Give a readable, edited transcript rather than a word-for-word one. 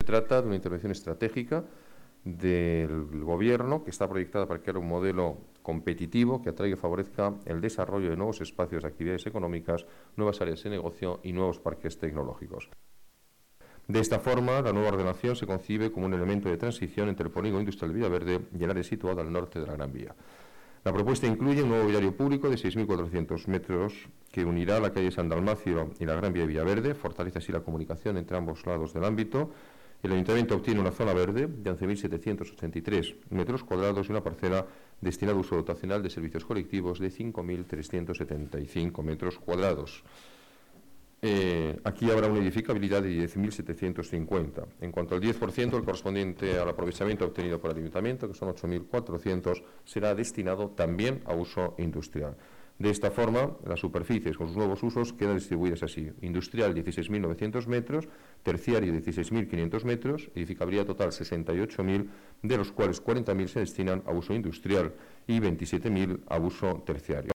trata de una intervención estratégica del Gobierno que está proyectada para crear un modelo competitivo que atraiga y favorezca el desarrollo de nuevos espacios de actividades económicas, nuevas áreas de negocio y nuevos parques tecnológicos. De esta forma, la nueva ordenación se concibe como un elemento de transición entre el polígono industrial de Villaverde y el área situada al norte de la Gran Vía. La propuesta incluye un nuevo viario público de 6.400 metros que unirá la calle San Dalmacio y la Gran Vía de Villaverde, fortalece así la comunicación entre ambos lados del ámbito. El Ayuntamiento obtiene una zona verde de 11.783 metros cuadrados y una parcela destinada a uso dotacional de servicios colectivos de 5.375 metros cuadrados. Aquí habrá una edificabilidad de 10.750. En cuanto al 10%, el correspondiente al aprovechamiento obtenido por el Ayuntamiento, que son 8.400, será destinado también a uso industrial. De esta forma, las superficies con sus nuevos usos quedan distribuidas así: industrial 16.900 metros, terciario 16.500 metros, edificabilidad total 68.000, de los cuales 40.000 se destinan a uso industrial y 27.000 a uso terciario.